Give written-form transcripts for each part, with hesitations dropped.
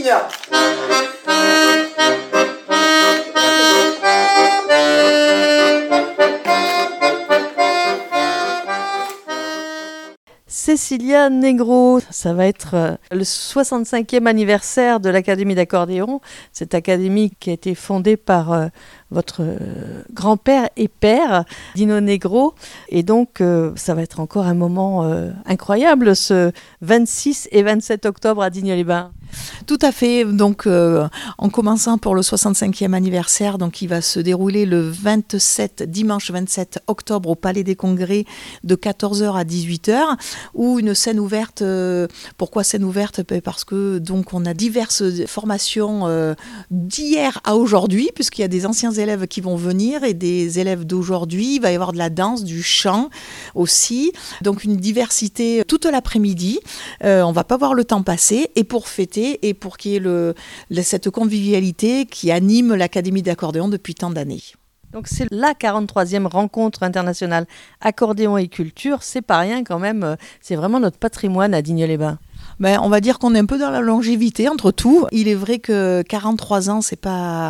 Cécilia. Cécilia Negro, ça va être le 65e anniversaire de l'Académie d'accordéon, cette académie qui a été fondée par votre grand-père et père, Dino Negro, et donc ça va être encore un moment incroyable ce 26 et 27 octobre à Digne-les-Bains. Tout à fait, donc en commençant pour le 65e anniversaire, donc qui va se dérouler le dimanche 27 octobre au Palais des Congrès de 14h à 18h, où une scène ouverte, pourquoi scène ouverte ? Parce que donc on a diverses formations d'hier à aujourd'hui, puisqu'il y a des anciens élèves qui vont venir et des élèves d'aujourd'hui, il va y avoir de la danse, du chant aussi, donc une diversité toute l'après-midi, on va pas voir le temps passer, et pour fêter et pour qu'il y ait cette convivialité qui anime l'Académie d'accordéon depuis tant d'années. Donc c'est la 43e rencontre internationale accordéon et culture, c'est pas rien quand même, c'est vraiment notre patrimoine à Digne-les-Bains. Ben, on va dire qu'on est un peu dans la longévité entre tout. Il est vrai que 43 ans, c'est pas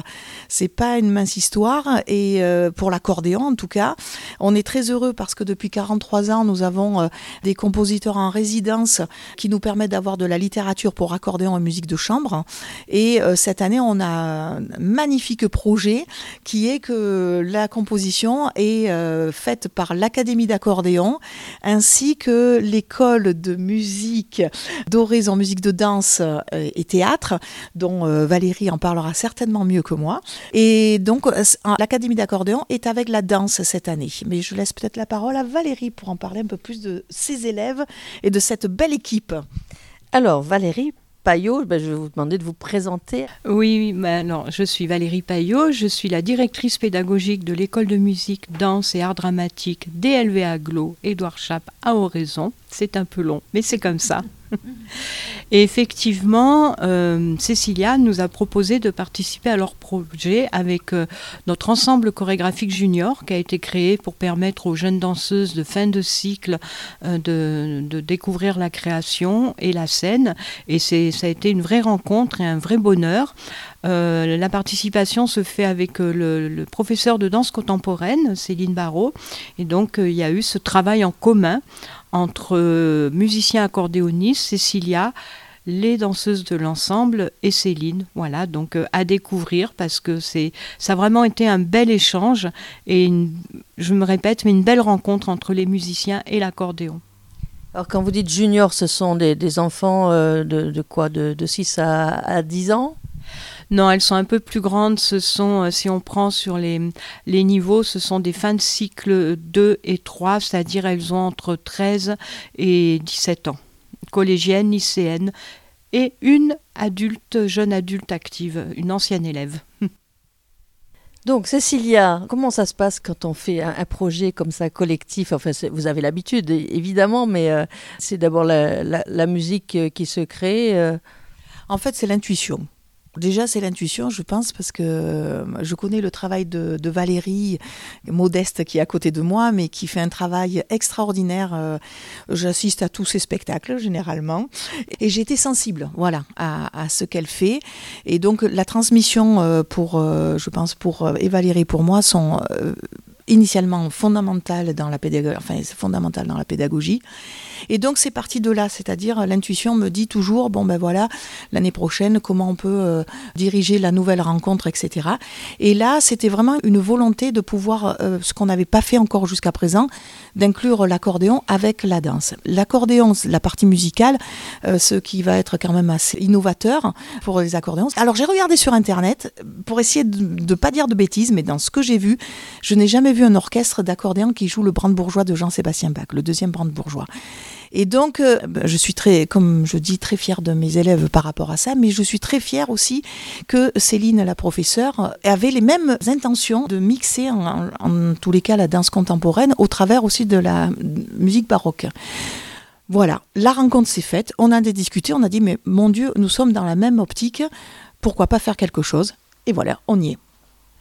une mince histoire. Et pour l'accordéon, en tout cas, on est très heureux parce que depuis 43 ans, nous avons des compositeurs en résidence qui nous permettent d'avoir de la littérature pour accordéon et musique de chambre. Et cette année, on a un magnifique projet qui est que la composition est faite par l'Académie d'accordéon ainsi que l'école de musique d'Orez en musique de danse et théâtre, dont Valérie en parlera certainement mieux que moi. Et donc, l'Académie d'accordéon est avec la danse cette année. Mais je laisse peut-être la parole à Valérie pour en parler un peu plus de ses élèves et de cette belle équipe. Alors, Valérie Payot, je vais vous demander de vous présenter. Oui, alors, je suis Valérie Payot, je suis la directrice pédagogique de l'école de musique, danse et art dramatique DLV Aglo, Édouard Chappe à Oraison. C'est un peu long, mais c'est comme ça. Et effectivement, Cécilia nous a proposé de participer à leur projet avec notre ensemble chorégraphique junior qui a été créé pour permettre aux jeunes danseuses de fin de cycle de découvrir la création et la scène. Et ça a été une vraie rencontre et un vrai bonheur. La participation se fait avec le professeur de danse contemporaine, Céline Barrault. Et donc, il y a eu ce travail en commun entre musiciens accordéonistes, Cécilia, les danseuses de l'ensemble et Céline. Voilà, donc à découvrir parce que ça a vraiment été un bel échange et je me répète, mais une belle rencontre entre les musiciens et l'accordéon. Alors quand vous dites junior, ce sont des enfants de quoi, de 6 à 10 ans ? Non, elles sont un peu plus grandes. Ce sont, si on prend sur les niveaux, ce sont des fins de cycle 2 et 3, c'est-à-dire elles ont entre 13 et 17 ans. Collégienne, lycéenne et une jeune adulte active, une ancienne élève. Donc Cécilia, comment ça se passe quand on fait un projet comme ça collectif ? Enfin, vous avez l'habitude évidemment, mais c'est d'abord la musique qui se crée. En fait, c'est l'intuition. Déjà, c'est l'intuition, je pense, parce que je connais le travail de Valérie, modeste, qui est à côté de moi, mais qui fait un travail extraordinaire. J'assiste à tous ses spectacles, généralement. Et j'ai été sensible, voilà, à ce qu'elle fait. Et donc, la transmission, je pense, pour Valérie, pour moi, sont initialement fondamentales dans la pédagogie, enfin, c'est fondamental dans la pédagogie. Et donc, c'est parti de là, c'est-à-dire l'intuition me dit toujours, bon ben voilà, l'année prochaine, comment on peut diriger la nouvelle rencontre, etc. Et là, c'était vraiment une volonté de pouvoir, ce qu'on n'avait pas fait encore jusqu'à présent, d'inclure l'accordéon avec la danse. L'accordéon, la partie musicale, ce qui va être quand même assez innovateur pour les accordéons. Alors, j'ai regardé sur Internet pour essayer de ne pas dire de bêtises, mais dans ce que j'ai vu, je n'ai jamais vu un orchestre d'accordéon qui joue le brandebourgeois de Jean-Sébastien Bach, le deuxième brandebourgeois. Et donc, je suis comme je dis, très fière de mes élèves par rapport à ça, mais je suis très fière aussi que Céline, la professeure, avait les mêmes intentions de mixer en tous les cas la danse contemporaine au travers aussi de la musique baroque. Voilà, la rencontre s'est faite, on a discuté, on a dit, mais mon Dieu, nous sommes dans la même optique, pourquoi pas faire quelque chose ? Et voilà, on y est.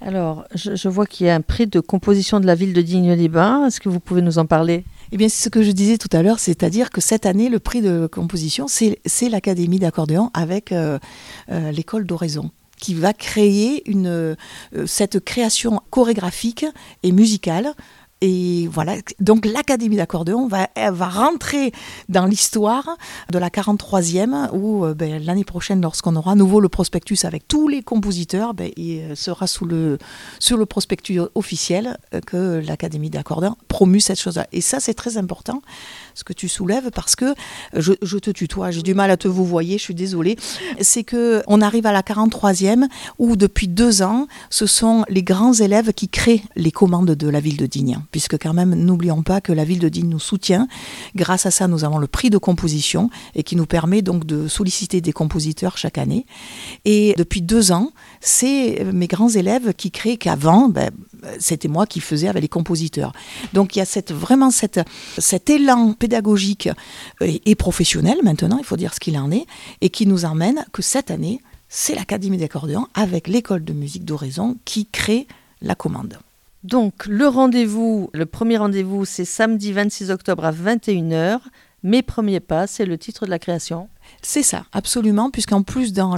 Alors, je vois qu'il y a un prix de composition de la ville de Digne-les-Bains. Est-ce que vous pouvez nous en parler ? Eh bien, c'est ce que je disais tout à l'heure, c'est-à-dire que cette année, le prix de composition, c'est l'Académie d'accordéon avec l'école d'Oraison, qui va créer cette création chorégraphique et musicale. Et voilà, donc l'Académie d'accordéon va rentrer dans l'histoire de la 43e, où l'année prochaine, lorsqu'on aura à nouveau le prospectus avec tous les compositeurs, il sera sur le prospectus officiel que l'Académie d'accordéon promue cette chose-là. Et ça, c'est très important, ce que tu soulèves, parce que, je te tutoie, j'ai du mal à te vous voyer, je suis désolée, c'est qu'on arrive à la 43e, où depuis 2 ans, ce sont les grands élèves qui créent les commandes de la ville de Digne. Puisque quand même, n'oublions pas que la ville de Digne nous soutient. Grâce à ça, nous avons le prix de composition et qui nous permet donc de solliciter des compositeurs chaque année. Et depuis 2 ans, c'est mes grands élèves qui créent, qu'avant, c'était moi qui faisais avec les compositeurs. Donc il y a vraiment cet élan pédagogique et professionnel maintenant, il faut dire ce qu'il en est, et qui nous emmène que cette année, c'est l'Académie d'accordéon avec l'école de musique d'Oraison qui crée la commande. Donc, le premier rendez-vous, c'est samedi 26 octobre à 21h. Mes premiers pas, c'est le titre de la création. C'est ça, absolument, puisqu'en plus, dans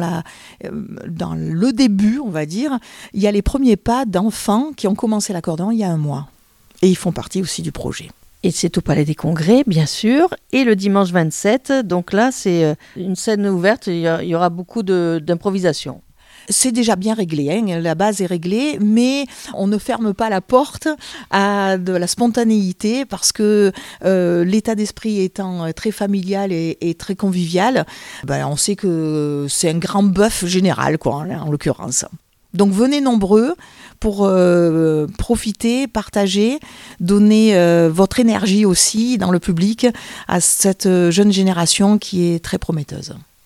le début, on va dire, il y a les premiers pas d'enfants qui ont commencé l'accordéon il y a 1 mois. Et ils font partie aussi du projet. Et c'est au Palais des Congrès, bien sûr. Et le dimanche 27, donc là, c'est une scène ouverte, il y aura beaucoup d'improvisation. C'est déjà bien réglé, hein, la base est réglée, mais on ne ferme pas la porte à de la spontanéité parce que l'état d'esprit étant très familial et très convivial, on sait que c'est un grand bœuf général, quoi, en l'occurrence. Donc venez nombreux pour profiter, partager, donner votre énergie aussi dans le public à cette jeune génération qui est très prometteuse.